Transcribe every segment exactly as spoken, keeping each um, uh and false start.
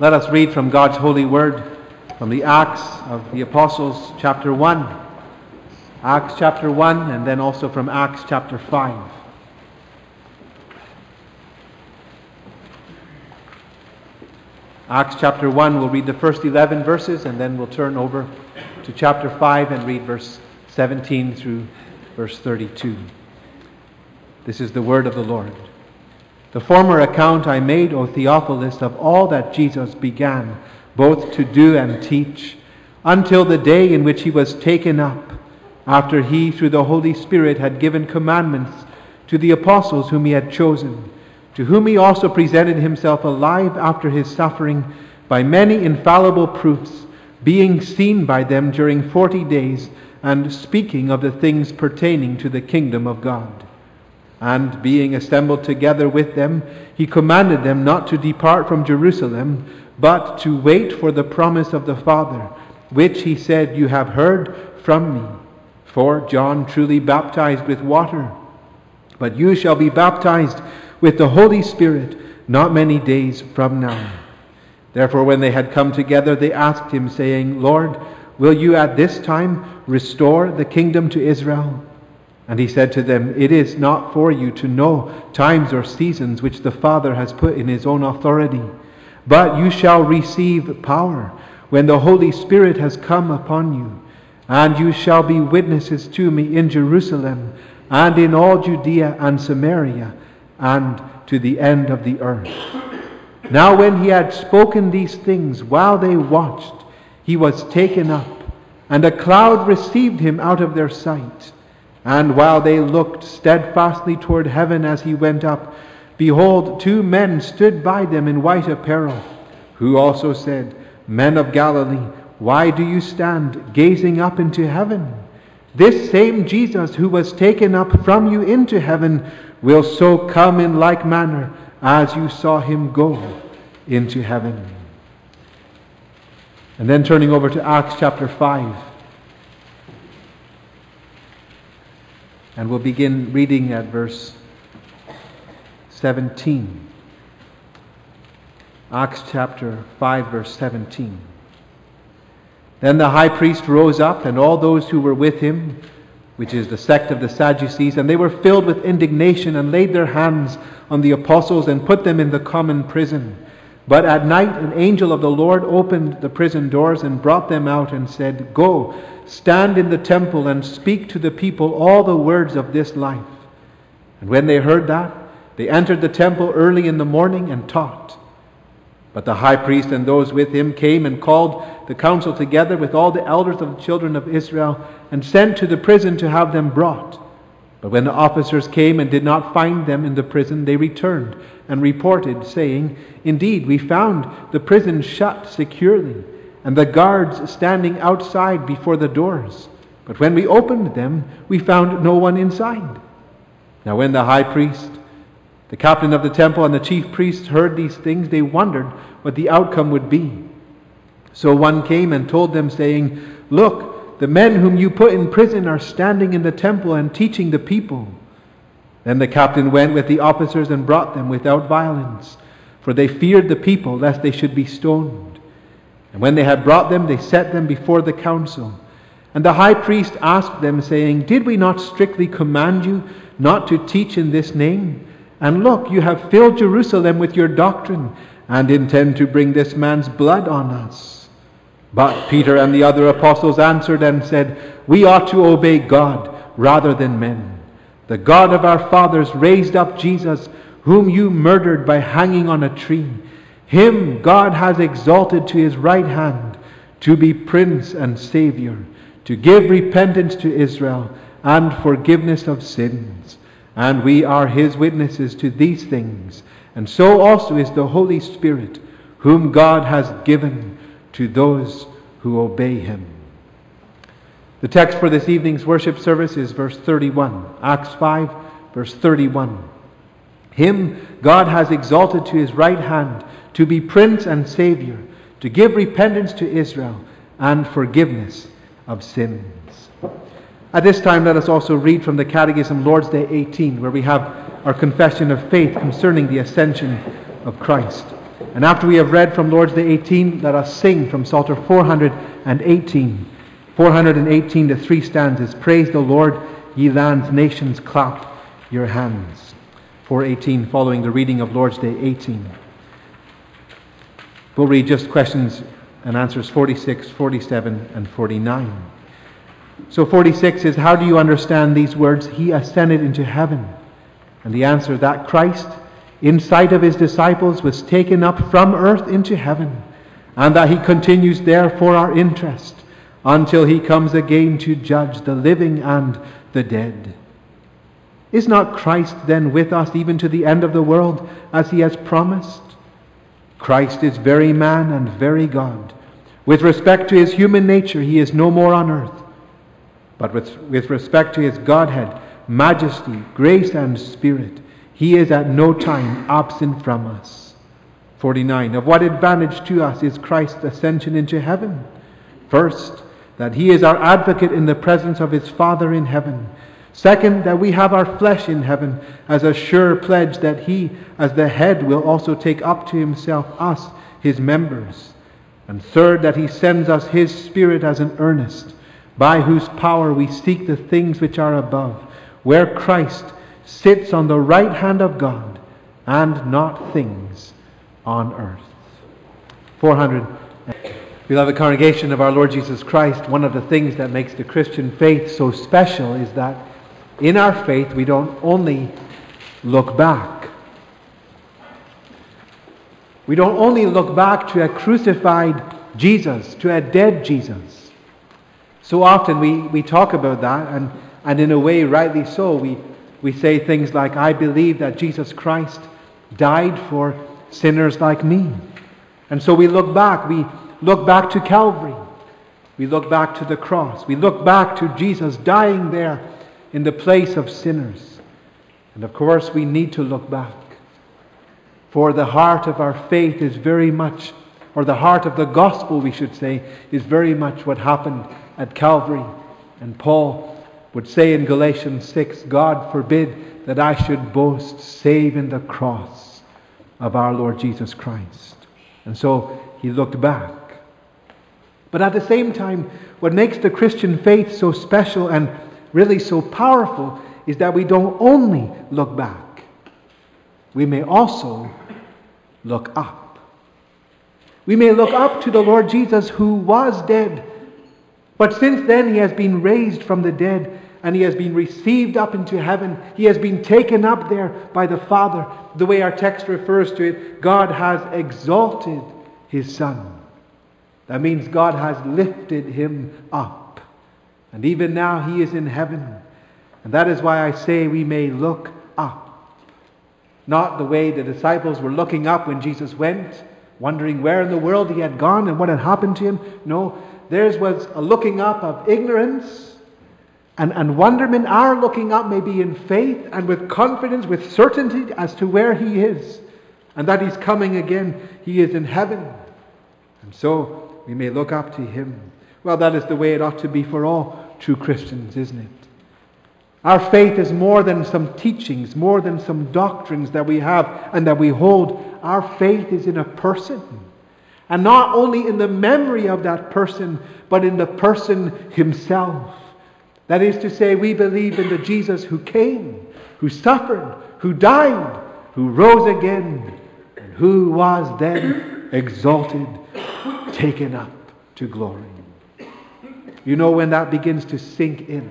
Let us read from God's holy word from the Acts of the Apostles, chapter one. Acts chapter one, and then also from Acts chapter five. Acts chapter one, we'll read the first eleven verses, and then we'll turn over to chapter five and read verse seventeen through verse thirty-two. This is the word of the Lord. The former account I made, O Theophilus, of all that Jesus began, both to do and teach, until the day in which he was taken up, after he, through the Holy Spirit, had given commandments to the apostles whom he had chosen, to whom he also presented himself alive after his suffering by many infallible proofs, being seen by them during forty days, and speaking of the things pertaining to the kingdom of God. And being assembled together with them, he commanded them not to depart from Jerusalem, but to wait for the promise of the Father, which he said, You have heard from me. For John truly baptized with water, but you shall be baptized with the Holy Spirit not many days from now. Therefore, when they had come together, they asked him, saying, Lord, will you at this time restore the kingdom to Israel? And he said to them, It is not for you to know times or seasons which the Father has put in his own authority, but you shall receive power when the Holy Spirit has come upon you, and you shall be witnesses to me in Jerusalem and in all Judea and Samaria and to the end of the earth. Now when he had spoken these things, while they watched, he was taken up, and a cloud received him out of their sight. And while they looked steadfastly toward heaven as he went up, behold, two men stood by them in white apparel, who also said, Men of Galilee, why do you stand gazing up into heaven? This same Jesus who was taken up from you into heaven will so come in like manner as you saw him go into heaven. And then turning over to Acts chapter five. And we'll begin reading at verse seventeen. Acts chapter five, verse seventeen. Then the high priest rose up, and all those who were with him, which is the sect of the Sadducees, and they were filled with indignation, and laid their hands on the apostles, and put them in the common prison. But at night an angel of the Lord opened the prison doors, and brought them out, and said, Go, stand in the temple, and speak to the people all the words of this life. And when they heard that, they entered the temple early in the morning, and taught. But the high priest and those with him came and called the council together with all the elders of the children of Israel, and sent to the prison to have them brought. But when the officers came and did not find them in the prison, they returned and reported, saying, Indeed, we found the prison shut securely, and the guards standing outside before the doors. But when we opened them, we found no one inside. Now when the high priest, the captain of the temple, and the chief priests heard these things, they wondered what the outcome would be. So one came and told them, saying, Look, the men whom you put in prison are standing in the temple and teaching the people. Then the captain went with the officers and brought them without violence, for they feared the people, lest they should be stoned. And when they had brought them, they set them before the council. And the high priest asked them, saying, Did we not strictly command you not to teach in this name? And look, you have filled Jerusalem with your doctrine, and intend to bring this man's blood on us. But Peter and the other apostles answered and said, We ought to obey God rather than men. The God of our fathers raised up Jesus, whom you murdered by hanging on a tree. Him God has exalted to his right hand, to be Prince and Savior, to give repentance to Israel and forgiveness of sins. And we are his witnesses to these things, and so also is the Holy Spirit, whom God has given to those who obey him. The text for this evening's worship service is verse thirty-one, Acts five, verse thirty-one. Him God has exalted to his right hand, to be Prince and Savior, to give repentance to Israel and forgiveness of sins. At this time, let us also read from the Catechism, Lord's Day eighteen, where we have our confession of faith concerning the ascension of Christ. And after we have read from Lord's Day eighteen, let us sing from Psalter four hundred eighteen. four hundred eighteen, the three stanzas. Praise the Lord, ye lands, nations, clap your hands. four eighteen, following the reading of Lord's Day eighteen. We'll read just questions and answers forty-six, forty-seven, and forty-nine. So forty-six is, how do you understand these words, He ascended into heaven? And the answer, that Christ, in sight of His disciples, was taken up from earth into heaven, and that He continues there for our interest, until He comes again to judge the living and the dead. Is not Christ then with us even to the end of the world, as He has promised? Christ is very man and very God. With respect to His human nature, He is no more on earth. But with, with respect to His Godhead, majesty, grace, and Spirit, He is at no time absent from us. forty-nine. Of what advantage to us is Christ's ascension into heaven? First, that He is our advocate in the presence of His Father in heaven. Second, that we have our flesh in heaven as a sure pledge that He, as the head, will also take up to Himself us, His members. And third, that He sends us His Spirit as an earnest, by whose power we seek the things which are above, where Christ sits on the right hand of God, and not things on earth. four hundred. Beloved congregation of our Lord Jesus Christ, one of the things that makes the Christian faith so special is that in our faith we don't only look back. We don't only look back to a crucified Jesus, to a dead Jesus. So often we, we talk about that, and, and in a way rightly so. We, we say things like, I believe that Jesus Christ died for sinners like me. And so we look back. We look back to Calvary. We look back to the cross. We look back to Jesus dying there in the place of sinners. And of course we need to look back. For the heart of our faith is very much, or the heart of the gospel we should say, is very much what happened at Calvary. And Paul would say in Galatians six, God forbid that I should boast save in the cross of our Lord Jesus Christ. And so he looked back. But at the same time, what makes the Christian faith so special and really so powerful is that we don't only look back. We may also look up. We may look up to the Lord Jesus, who was dead, but since then He has been raised from the dead, and He has been received up into heaven. He has been taken up there by the Father. The way our text refers to it, God has exalted His Son. That means God has lifted Him up. And even now He is in heaven. And that is why I say we may look up. Not the way the disciples were looking up when Jesus went, wondering where in the world He had gone and what had happened to Him. No, theirs was a looking up of ignorance and, and wonderment. Our looking up may be in faith and with confidence, with certainty as to where He is, and that He's coming again. He is in heaven. And so we may look up to Him. Well, that is the way it ought to be for all true Christians, isn't it? Our faith is more than some teachings, more than some doctrines that we have and that we hold. Our faith is in a person. And not only in the memory of that person, but in the person Himself. That is to say, we believe in the Jesus who came, who suffered, who died, who rose again, and who was then exalted, taken up to glory. You know, when that begins to sink in,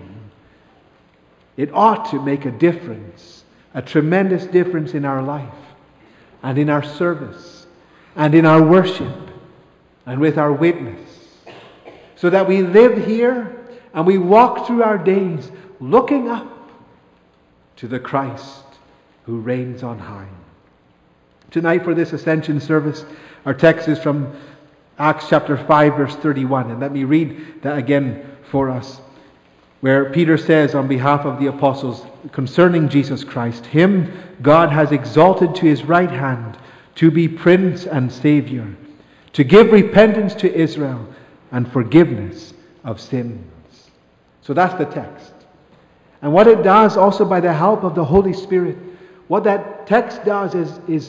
it ought to make a difference, a tremendous difference in our life and in our service and in our worship and with our witness, so that we live here and we walk through our days looking up to the Christ who reigns on high. Tonight for this Ascension service, our text is from Acts chapter five, verse thirty-one. And let me read that again for us, where Peter says on behalf of the apostles concerning Jesus Christ, Him God has exalted to His right hand to be Prince and Saviour, to give repentance to Israel and forgiveness of sins. So that's the text. And what it does also by the help of the Holy Spirit, what that text does is, is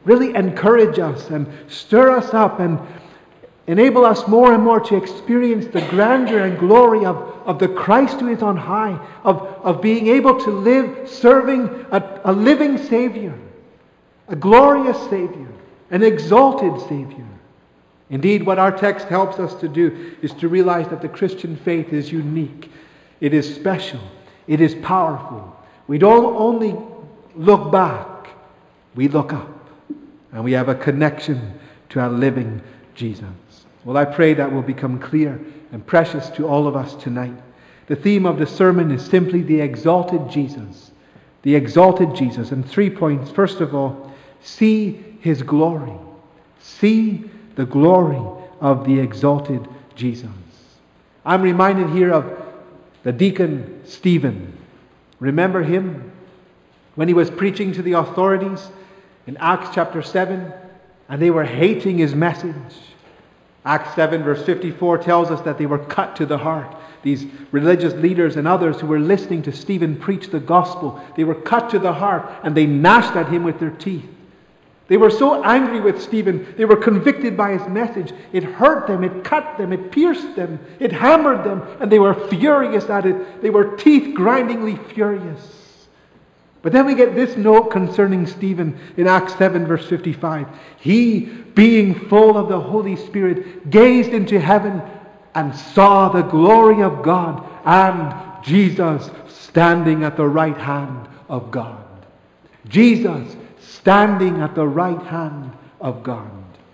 really encourage us and stir us up and enable us more and more to experience the grandeur and glory of, of the Christ who is on high, of, of being able to live serving a, a living Savior, a glorious Savior, an exalted Savior. Indeed, what our text helps us to do is to realize that the Christian faith is unique. It is special. It is powerful. We don't only look back, we look up. And we have a connection to our living Jesus. Well, I pray that will become clear and precious to all of us tonight. The theme of the sermon is simply the exalted Jesus. The exalted Jesus. And three points. First of all, see His glory. See the glory of the exalted Jesus. I'm reminded here of the deacon Stephen. Remember him when he was preaching to the authorities in Acts chapter seven, and they were hating his message. Acts seven verse fifty-four tells us that they were cut to the heart. These religious leaders and others who were listening to Stephen preach the gospel, they were cut to the heart and they gnashed at him with their teeth. They were so angry with Stephen, they were convicted by his message. It hurt them, it cut them, it pierced them, it hammered them, and they were furious at it. They were teeth-grindingly furious. But then we get this note concerning Stephen in Acts seven verse fifty-five. He, being full of the Holy Spirit, gazed into heaven and saw the glory of God and Jesus standing at the right hand of God. Jesus standing at the right hand of God.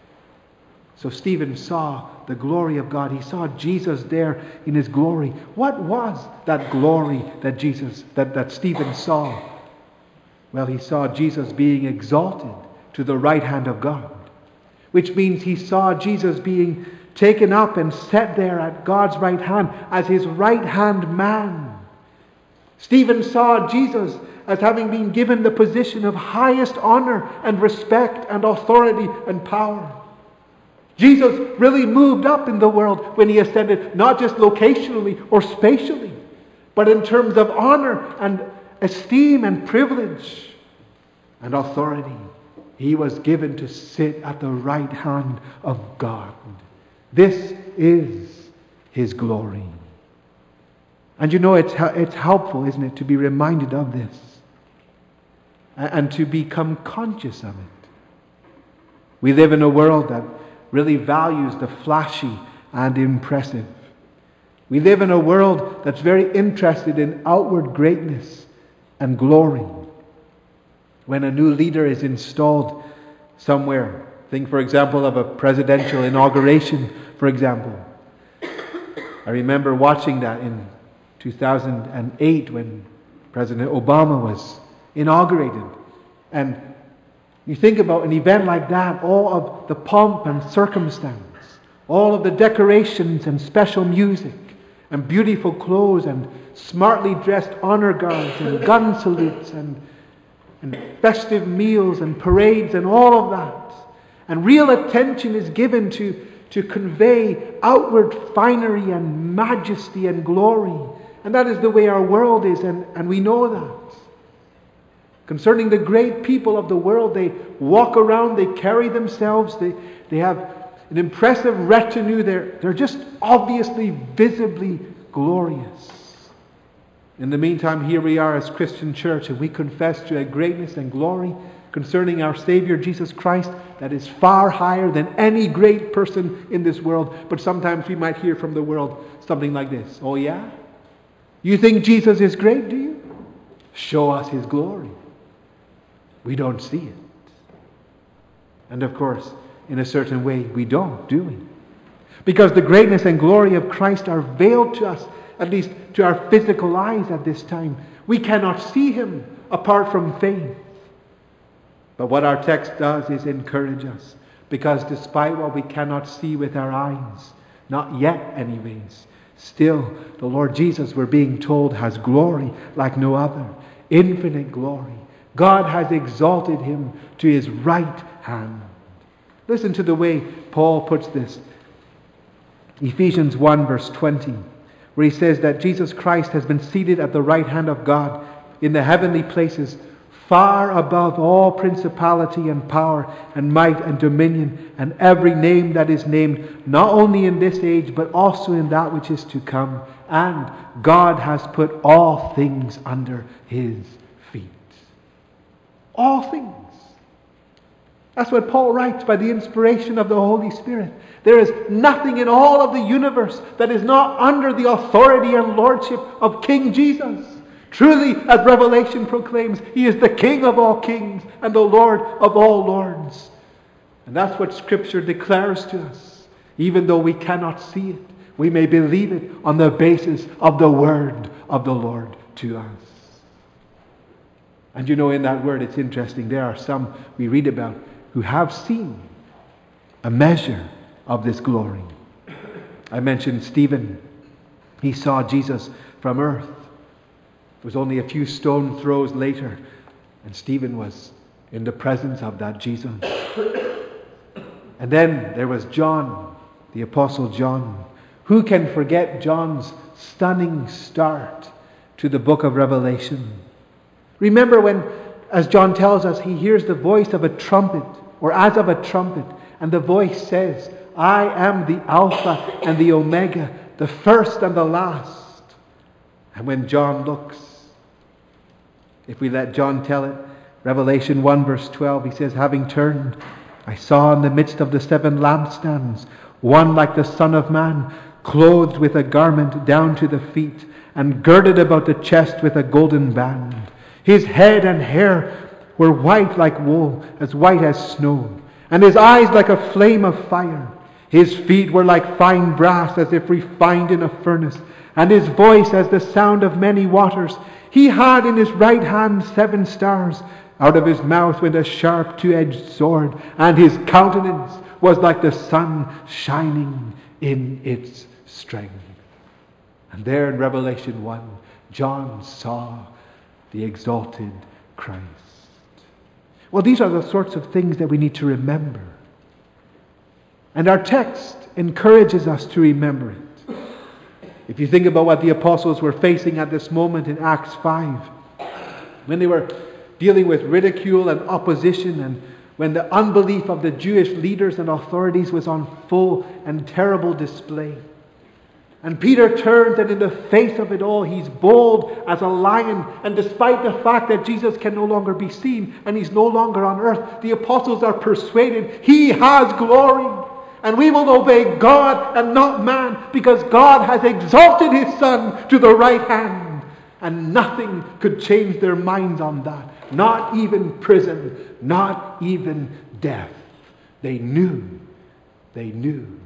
So Stephen saw the glory of God. He saw Jesus there in His glory. What was that glory that Jesus, that, that Stephen saw? Well, he saw Jesus being exalted to the right hand of God, which means he saw Jesus being taken up and set there at God's right hand as His right hand man. Stephen saw Jesus as having been given the position of highest honor and respect and authority and power. Jesus really moved up in the world when He ascended, not just locationally or spatially, but in terms of honor and esteem and privilege and authority. He was given to sit at the right hand of God. This is His glory. And you know, it's it's helpful, isn't it, to be reminded of this and to become conscious of it. We live in a world that really values the flashy and impressive. We live in a world that's very interested in outward greatness and glory. When a new leader is installed somewhere, think for example of a presidential inauguration, for example. I remember watching that in two thousand eight when President Obama was inaugurated. And you think about an event like that, all of the pomp and circumstance, all of the decorations and special music, and beautiful clothes and smartly dressed honor guards and gun salutes and, and festive meals and parades and all of that. And real attention is given to, to convey outward finery and majesty and glory. And that is the way our world is, and, and we know that. Concerning the great people of the world, they walk around, they carry themselves, they, they have an impressive retinue. They're, they're just obviously, visibly glorious. In the meantime, here we are as Christian church, and we confess to a greatness and glory concerning our Savior Jesus Christ that is far higher than any great person in this world. But sometimes we might hear from the world something like this. Oh yeah? You think Jesus is great, do you? Show us His glory. We don't see it. And of course, in a certain way, we don't, do we? Because the greatness and glory of Christ are veiled to us, at least to our physical eyes at this time. We cannot see Him apart from faith. But what our text does is encourage us. Because despite what we cannot see with our eyes, not yet anyways, still the Lord Jesus, we're being told, has glory like no other. Infinite glory. God has exalted Him to His right hand. Listen to the way Paul puts this. Ephesians one verse twenty, where he says that Jesus Christ has been seated at the right hand of God in the heavenly places, far above all principality and power and might and dominion and every name that is named, not only in this age but also in that which is to come. And God has put all things under his feet. All things. That's what Paul writes by the inspiration of the Holy Spirit. There is nothing in all of the universe that is not under the authority and lordship of King Jesus. Truly, as Revelation proclaims, he is the King of all kings and the Lord of all lords. And that's what Scripture declares to us. Even though we cannot see it, we may believe it on the basis of the word of the Lord to us. And you know, in that word, it's interesting. There are some we read about who have seen a measure of this glory. I mentioned Stephen. He saw Jesus from earth. It was only a few stone throws later, and Stephen was in the presence of that Jesus. And then there was John, the Apostle John. Who can forget John's stunning start to the book of Revelation? Remember when, as John tells us, he hears the voice of a trumpet, or as of a trumpet, and the voice says, I am the Alpha and the Omega, the first and the last. And when John looks, if we let John tell it, Revelation one verse twelve, he says, having turned, I saw in the midst of the seven lampstands one like the Son of Man, clothed with a garment down to the feet, and girded about the chest with a golden band. His head and hair were white like wool, as white as snow, and his eyes like a flame of fire. His feet were like fine brass, as if refined in a furnace, and his voice as the sound of many waters. He had in his right hand seven stars. Out of his mouth went a sharp two-edged sword, and his countenance was like the sun shining in its strength. And there in Revelation one, John saw the exalted Christ. Well, these are the sorts of things that we need to remember. And our text encourages us to remember it. If you think about what the apostles were facing at this moment in Acts five, when they were dealing with ridicule and opposition, and when the unbelief of the Jewish leaders and authorities was on full and terrible display. And Peter turns, and in the face of it all, he's bold as a lion. And despite the fact that Jesus can no longer be seen and he's no longer on earth, the apostles are persuaded he has glory. And we will obey God and not man, because God has exalted his Son to the right hand. And nothing could change their minds on that. Not even prison, not even death. They knew. They knew.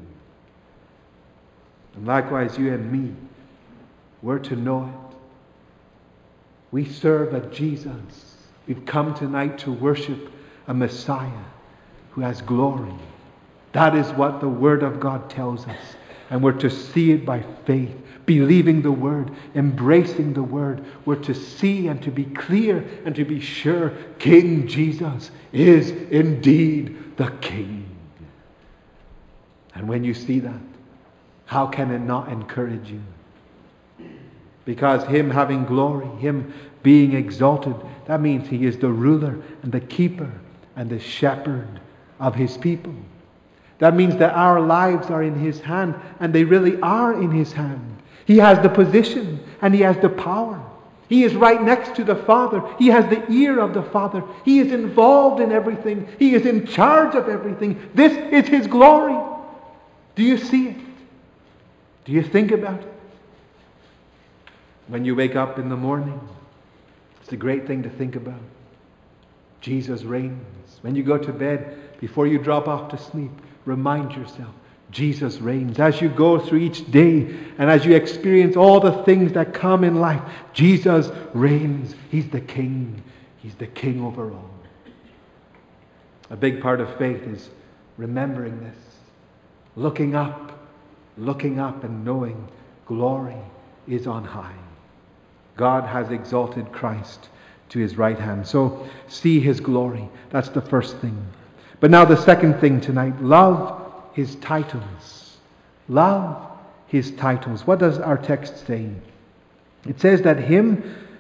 And likewise, you and me, we're to know it. We serve a Jesus. We've come tonight to worship a Messiah who has glory. That is what the Word of God tells us. And we're to see it by faith, believing the Word, embracing the Word. We're to see and to be clear and to be sure King Jesus is indeed the King. And when you see that, how can it not encourage you? Because him having glory, him being exalted, that means he is the ruler and the keeper and the shepherd of his people. That means that our lives are in his hand, and they really are in his hand. He has the position and he has the power. He is right next to the Father. He has the ear of the Father. He is involved in everything. He is in charge of everything. This is his glory. Do you see it? Do you think about it? When you wake up in the morning, it's a great thing to think about. Jesus reigns. When you go to bed, before you drop off to sleep, remind yourself, Jesus reigns. As you go through each day and as you experience all the things that come in life, Jesus reigns. He's the King. He's the King over all. A big part of faith is remembering this. Looking up, looking up and knowing glory is on high. God has exalted Christ to his right hand. So see his glory. That's the first thing. But now the second thing tonight, love his titles. Love his titles. What does our text say? It says that him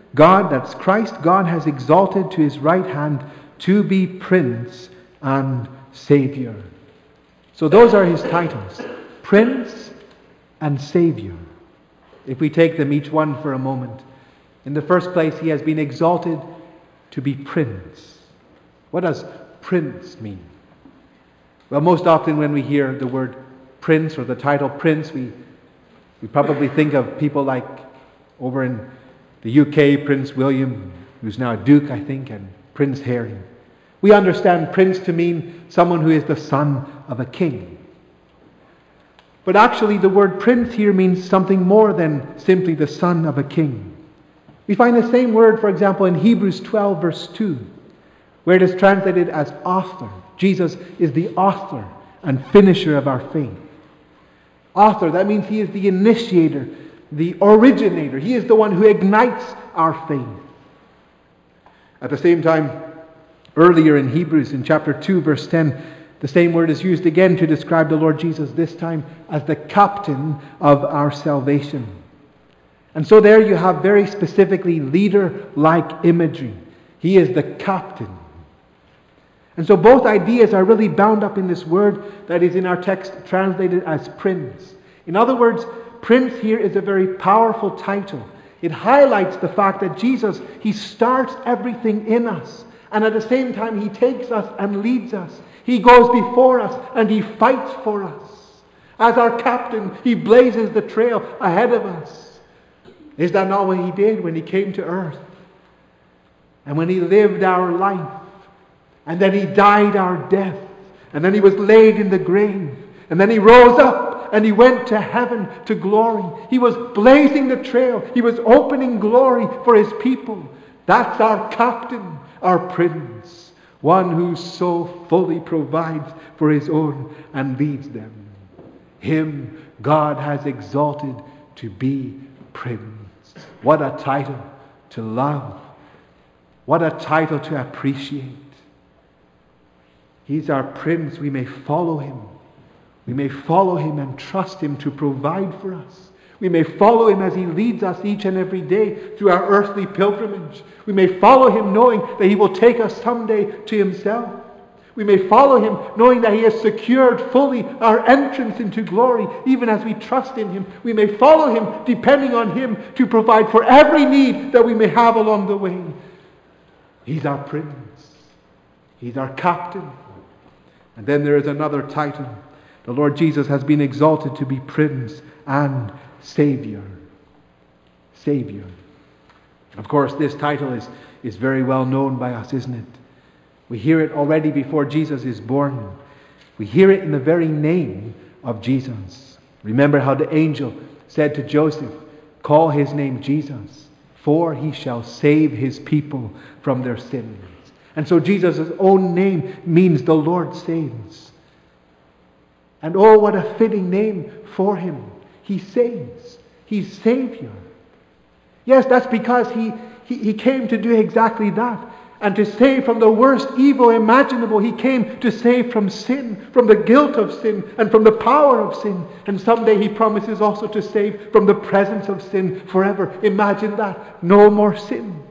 God, that's Christ, God has exalted to his right hand to be Prince and Savior. So those are his titles, Prince and Savior. If we take them each one for a moment. In the first place, he has been exalted to be Prince. What does Prince mean? Well, most often when we hear the word Prince or the title Prince, we, we probably think of people like over in the U K, Prince William, who's now a Duke, I think, and Prince Harry. We understand Prince to mean someone who is the son of a king. But actually the word Prince here means something more than simply the son of a king. We find the same word, for example, in Hebrews twelve verse two, where it is translated as author. Jesus is the author and finisher of our faith. Author, that means he is the initiator, the originator. He is the one who ignites our faith. At the same time, earlier in Hebrews, in chapter two, verse ten, the same word is used again to describe the Lord Jesus, this time as the captain of our salvation. And so there you have very specifically leader-like imagery. He is the captain. And so both ideas are really bound up in this word that is in our text translated as Prince. In other words, Prince here is a very powerful title. It highlights the fact that Jesus, he starts everything in us. And at the same time, he takes us and leads us. He goes before us and he fights for us. As our captain, he blazes the trail ahead of us. Is that not what he did when he came to earth? And when he lived our life? And then he died our death. And then he was laid in the grave. And then he rose up and he went to heaven to glory. He was blazing the trail. He was opening glory for his people. That's our captain, our Prince. One who so fully provides for his own and leads them. Him God has exalted to be Prince. What a title to love. What a title to appreciate. He's our Prince. We may follow him. We may follow him and trust him to provide for us. We may follow him as he leads us each and every day through our earthly pilgrimage. We may follow him knowing that he will take us someday to himself. We may follow him knowing that he has secured fully our entrance into glory, even as we trust in him. We may follow him depending on him to provide for every need that we may have along the way. He's our Prince. He's our captain. And then there is another title. The Lord Jesus has been exalted to be Prince and Savior. Savior. Of course, this title is, is very well known by us, isn't it? We hear it already before Jesus is born. We hear it in the very name of Jesus. Remember how the angel said to Joseph, "Call his name Jesus, for he shall save his people from their sins." And so Jesus' own name means the Lord saves. And oh, what a fitting name for him. He saves. He's Savior. Yes, that's because he, he, he came to do exactly that. And to save from the worst evil imaginable. He came to save from sin, from the guilt of sin, and from the power of sin. And someday he promises also to save from the presence of sin forever. Imagine that. No more sin.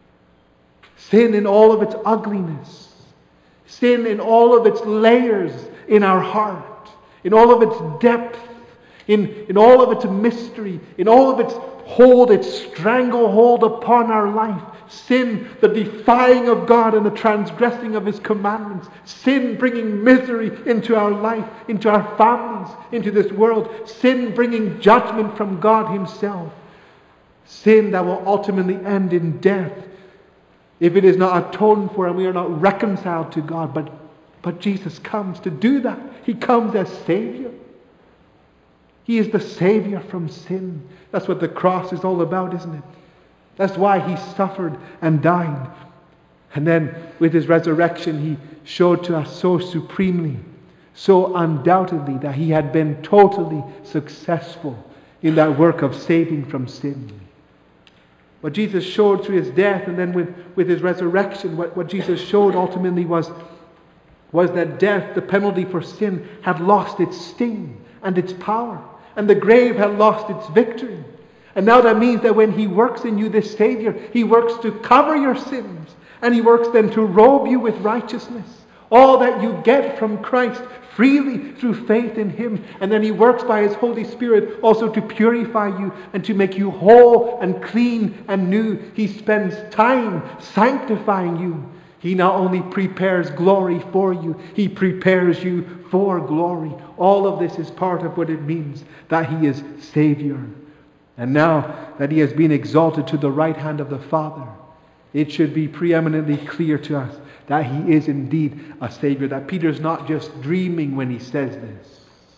Sin in all of its ugliness. Sin in all of its layers in our heart. In all of its depth. In, in all of its mystery. In all of its hold, its stranglehold upon our life. Sin, the defying of God and the transgressing of his commandments. Sin bringing misery into our life, into our families, into this world. Sin bringing judgment from God himself. Sin that will ultimately end in death if it is not atoned for and we are not reconciled to God. But, but Jesus comes to do that. He comes as Savior. He is the Savior from sin. That's what the cross is all about, isn't it? That's why he suffered and died. And then with his resurrection, he showed to us so supremely, so undoubtedly, that he had been totally successful in that work of saving from sin. What Jesus showed through his death and then with, with his resurrection, what, what Jesus showed ultimately was, was that death, the penalty for sin, had lost its sting and its power. And the grave had lost its victory. And now that means that when He works in you, this Savior, He works to cover your sins. And He works then to robe you with righteousness. All that you get from Christ freely through faith in Him. And then He works by His Holy Spirit also to purify you and to make you whole and clean and new. He spends time sanctifying you. He not only prepares glory for you, He prepares you for glory. All of this is part of what it means that He is Savior. And now that He has been exalted to the right hand of the Father, it should be preeminently clear to us that He is indeed a Savior. That Peter's not just dreaming when he says this.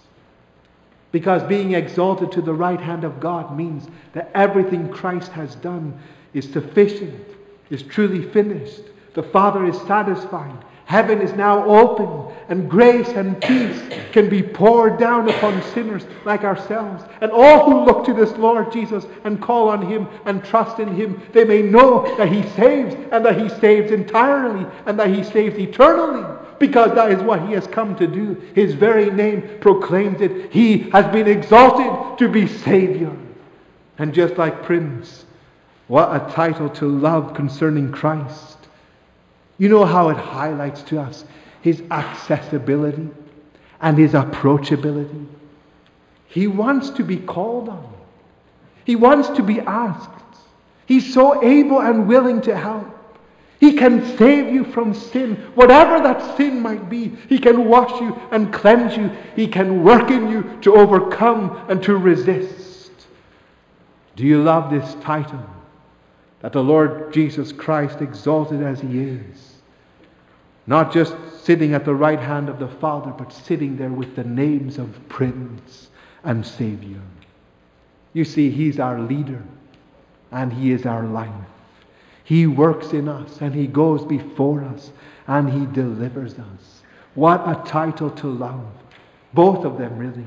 Because being exalted to the right hand of God means that everything Christ has done is sufficient, is truly finished. The Father is satisfied. Heaven is now open, and grace and peace can be poured down upon sinners like ourselves. And all who look to this Lord Jesus and call on Him and trust in Him, they may know that He saves, and that He saves entirely, and that He saves eternally, because that is what He has come to do. His very name proclaims it. He has been exalted to be Savior. And just like Prince, what a title to love concerning Christ. You know how it highlights to us His accessibility and His approachability. He wants to be called on. He wants to be asked. He's so able and willing to help. He can save you from sin, whatever that sin might be. He can wash you and cleanse you. He can work in you to overcome and to resist. Do you love this title? That the Lord Jesus Christ, exalted as He is, not just sitting at the right hand of the Father, but sitting there with the names of Prince and Savior. You see, He's our leader and He is our life. He works in us and He goes before us and He delivers us. What a title to love. Both of them really.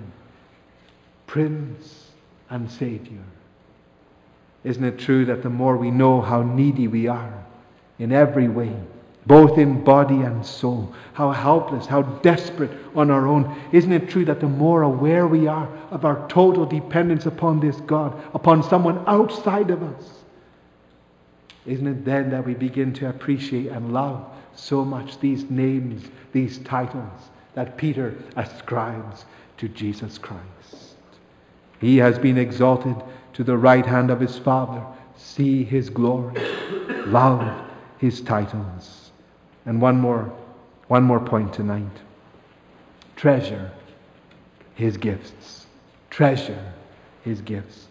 Prince and Savior. Isn't it true that the more we know how needy we are in every way, both in body and soul, how helpless, how desperate on our own, isn't it true that the more aware we are of our total dependence upon this God, upon someone outside of us, isn't it then that we begin to appreciate and love so much these names, these titles that Peter ascribes to Jesus Christ? He has been exalted to the right hand of His Father. See His glory. Love His titles. And one more, one more point tonight. Treasure His gifts. Treasure His gifts.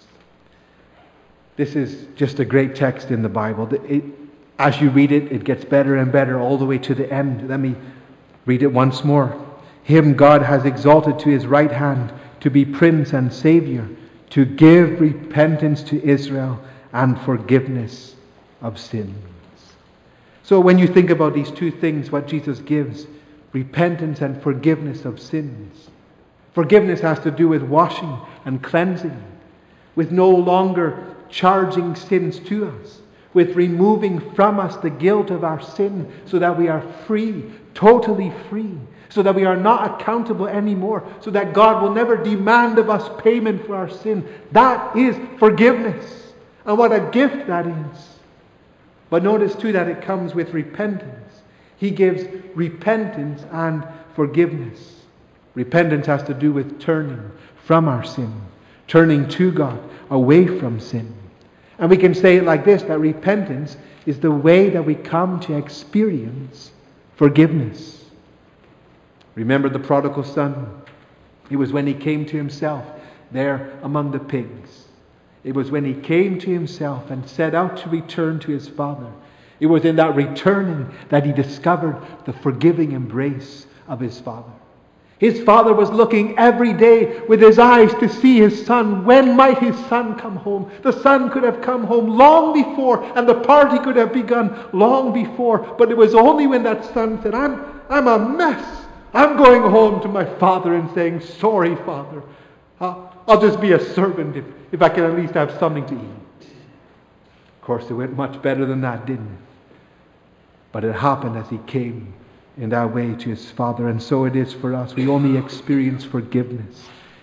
This is just a great text in the Bible. It, as you read it, it gets better and better all the way to the end. Let me read it once more. Him God has exalted to His right hand to be Prince and Savior, to give repentance to Israel and forgiveness of sins. So when you think about these two things, what Jesus gives, repentance and forgiveness of sins. Forgiveness has to do with washing and cleansing, with no longer charging sins to us, with removing from us the guilt of our sin so that we are free, totally free, so that we are not accountable anymore, so that God will never demand of us payment for our sin. That is forgiveness. And what a gift that is. But notice too that it comes with repentance. He gives repentance and forgiveness. Repentance has to do with turning from our sin, turning to God, away from sin. And we can say it like this, that repentance is the way that we come to experience forgiveness. Remember the prodigal son? It was when he came to himself there among the pigs. It was when he came to himself and set out to return to his father. It was in that returning that he discovered the forgiving embrace of his father. His father was looking every day with his eyes to see his son. When might his son come home? The son could have come home long before, and the party could have begun long before. But it was only when that son said, I'm, I'm a mess. I'm going home to my father and saying, sorry, Father. I'll, I'll just be a servant if, if I can at least have something to eat. Of course, it went much better than that, didn't it? But it happened as he came in that way to his father. And so it is for us. We only experience forgiveness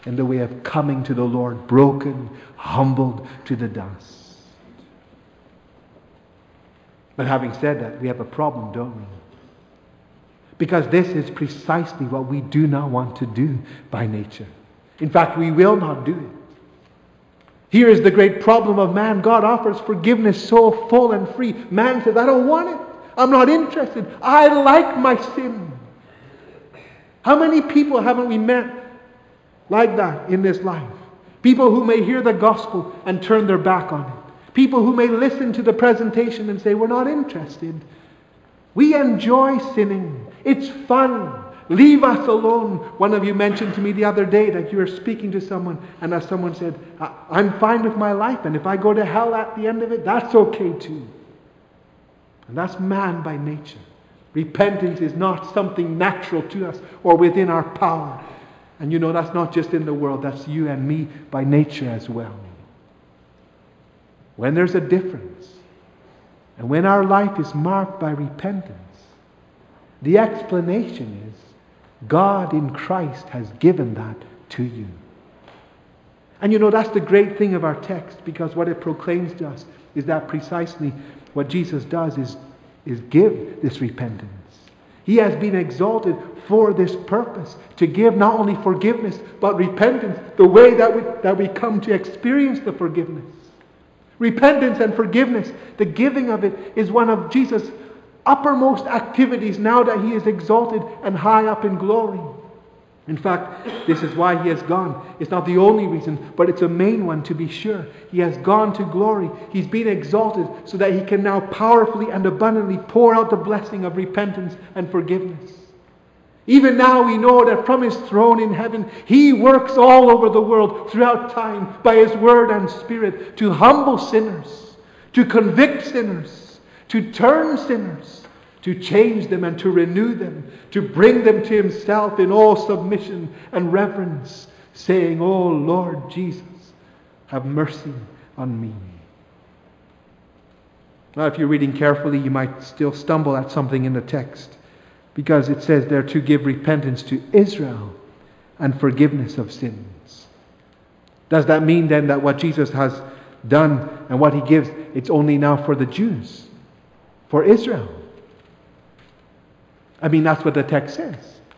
in the way of coming to the Lord, broken, humbled to the dust. But having said that, we have a problem, don't we? Because this is precisely what we do not want to do by nature. In fact, we will not do it. Here is the great problem of man. God offers forgiveness so full and free. Man says, I don't want it. I'm not interested. I like my sin. How many people haven't we met like that in this life? People who may hear the gospel and turn their back on it. People who may listen to the presentation and say, we're not interested. We enjoy sinning. It's fun. Leave us alone. One of you mentioned to me the other day that you were speaking to someone, and as someone said, I'm fine with my life, and if I go to hell at the end of it, that's okay too. And that's man by nature. Repentance is not something natural to us or within our power. And you know, that's not just in the world, that's you and me by nature as well. When there's a difference, and when our life is marked by repentance, the explanation is God in Christ has given that to you. And you know, that's the great thing of our text, because what it proclaims to us is that precisely what Jesus does is, is give this repentance. He has been exalted for this purpose, to give not only forgiveness, but repentance, the way that we, that we come to experience the forgiveness. Repentance and forgiveness, the giving of it, is one of Jesus' uppermost activities now that he is exalted and high up in glory. In fact, this is why he has gone. It's not the only reason, but it's a main one to be sure. He has gone to glory. He's been exalted so that he can now powerfully and abundantly pour out the blessing of repentance and forgiveness. Even now we know that from his throne in heaven, he works all over the world throughout time by his word and spirit to humble sinners, to convict sinners, to turn sinners, to change them and to renew them, to bring them to himself in all submission and reverence, saying, "O Lord Jesus, have mercy on me." Now, if you're reading carefully, you might still stumble at something in the text, because it says there to give repentance to Israel and forgiveness of sins. Does that mean then that what Jesus has done and what he gives, it's only now for the Jews, for Israel? I mean, that's what the text says.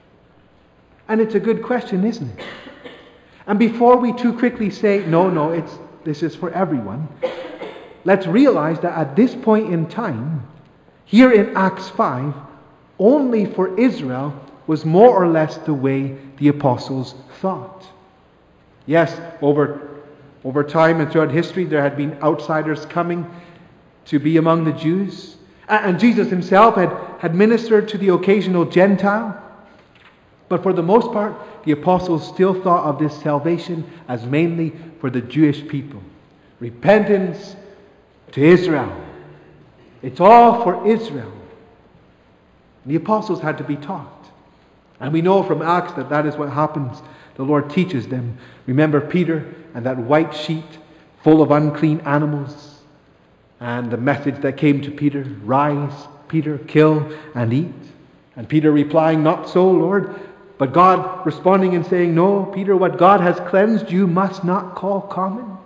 And it's a good question, isn't it? And before we too quickly say, no, no, it's this is for everyone, let's realize that at this point in time, here in Acts five, only for Israel was more or less the way the apostles thought. Yes, over, over time and throughout history, there had been outsiders coming to be among the Jews. And Jesus himself had, had ministered to the occasional Gentile. But for the most part, the apostles still thought of this salvation as mainly for the Jewish people. Repentance to Israel. It's all for Israel. The apostles had to be taught. And we know from Acts that that is what happens. The Lord teaches them. Remember Peter and that white sheet full of unclean animals. And the message that came to Peter, "Rise, Peter, kill and eat." And Peter replying, "Not so, Lord." But God responding and saying, "No, Peter, what God has cleansed you must not call common."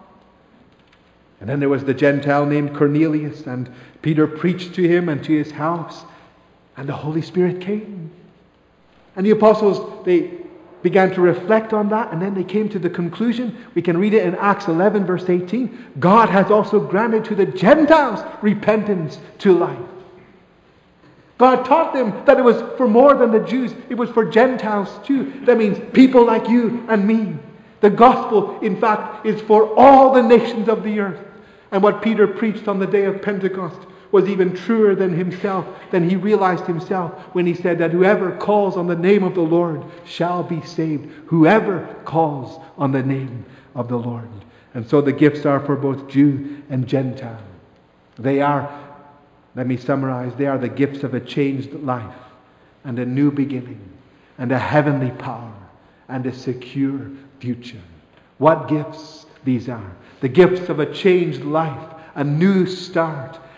And then there was the Gentile named Cornelius, and Peter preached to him and to his house. And the Holy Spirit came. And the apostles, they began to reflect on that, and then they came to the conclusion. We can read it in Acts eleven verse eighteen. God has also granted to the Gentiles repentance to life. God taught them that it was for more than the Jews. It was for Gentiles too. That means people like you and me. The gospel, in fact, is for all the nations of the earth. And what Peter preached on the day of Pentecost was even truer than himself, than he realized himself when he said that whoever calls on the name of the Lord shall be saved. Whoever calls on the name of the Lord. And so the gifts are for both Jew and Gentile. They are, let me summarize, they are the gifts of a changed life and a new beginning and a heavenly power and a secure future. What gifts these are? The gifts of a changed life, a new start,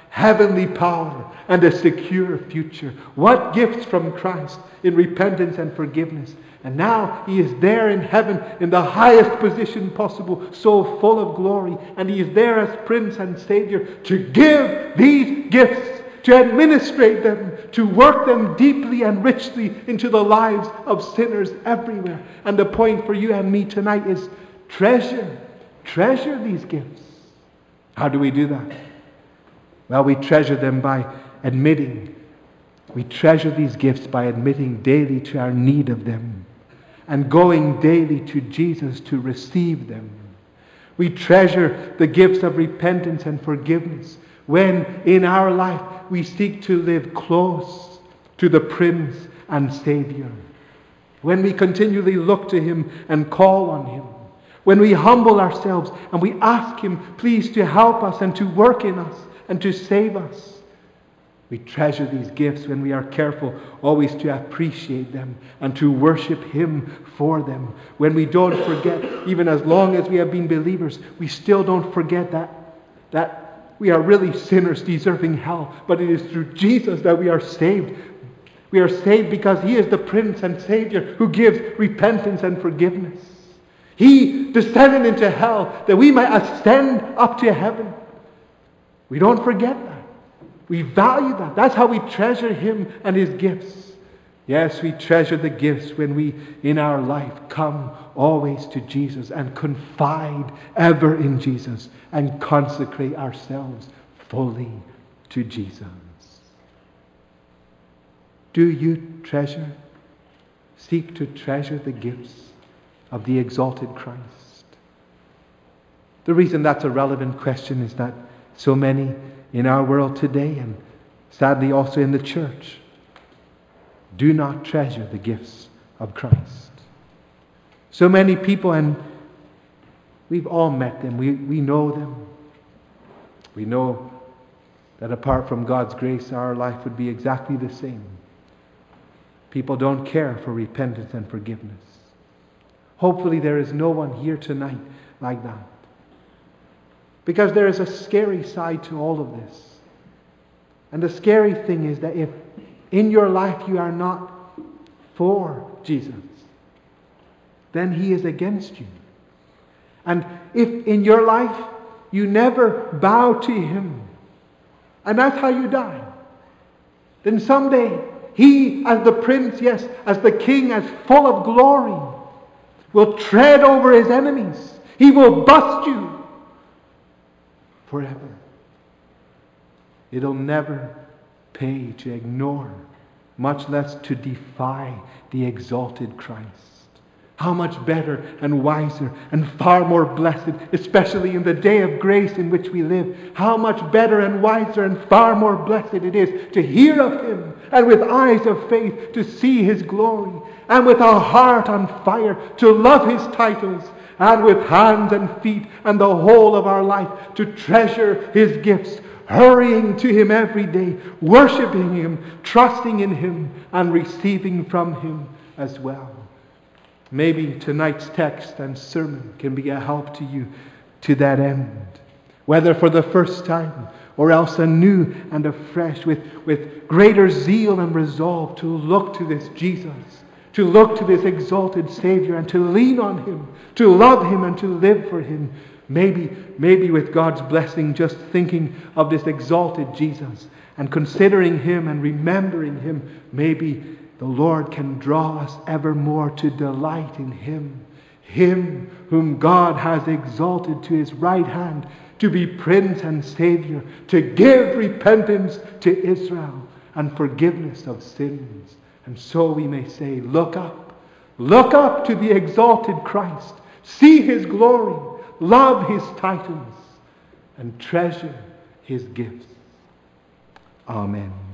heavenly power, and a secure future. What gifts from Christ in repentance and forgiveness. And now he is there in heaven in the highest position possible, so full of glory. And he is there as Prince and Savior to give these gifts, to administrate them, to work them deeply and richly into the lives of sinners everywhere. And the point for you and me tonight is treasure. Treasure these gifts. How do we do that? Well, we treasure them by admitting. We treasure these gifts by admitting daily to our need of them and going daily to Jesus to receive them. We treasure the gifts of repentance and forgiveness when in our life we seek to live close to the Prince and Savior. When we continually look to him and call on him. When we humble ourselves and we ask him, please, to help us and to work in us and to save us. We treasure these gifts when we are careful always to appreciate them and to worship him for them. When we don't forget, even as long as we have been believers, we still don't forget that, that we are really sinners deserving hell. But it is through Jesus that we are saved. We are saved because he is the Prince and Savior who gives repentance and forgiveness. He descended into hell that we might ascend up to heaven. We don't forget that. We value that. That's how we treasure him and his gifts. Yes, we treasure the gifts when we, in our life, come always to Jesus and confide ever in Jesus and consecrate ourselves fully to Jesus. Do you treasure, seek to treasure the gifts of the exalted Christ? The reason that's a relevant question is that so many in our world today, and sadly also in the church, do not treasure the gifts of Christ. So many people, and we've all met them, we, we know them. We know that apart from God's grace, our life would be exactly the same. People don't care for repentance and forgiveness. Hopefully there is no one here tonight like that. Because there is a scary side to all of this. And the scary thing is that if in your life you are not for Jesus, then he is against you. And if in your life you never bow to him, and that's how you die, then someday he, as the Prince, yes, as the King, as full of glory, will tread over his enemies. He will bust you forever. It'll never pay to ignore, much less to defy the exalted Christ. How much better and wiser and far more blessed, especially in the day of grace in which we live, how much better and wiser and far more blessed it is to hear of him and with eyes of faith to see his glory, and with our heart on fire to love his titles, and with hands and feet and the whole of our life to treasure his gifts, hurrying to him every day, worshipping him, trusting in him, and receiving from him as well. Maybe tonight's text and sermon can be a help to you to that end, whether for the first time or else anew and afresh, with, with greater zeal and resolve to look to this Jesus, to look to this exalted Savior and to lean on him, to love him and to live for him. Maybe, maybe with God's blessing, just thinking of this exalted Jesus and considering him and remembering him, maybe the Lord can draw us ever more to delight in him, him whom God has exalted to his right hand to be Prince and Savior, to give repentance to Israel and forgiveness of sins. And so we may say, look up, look up to the exalted Christ, see his glory, love his titles, and treasure his gifts. Amen.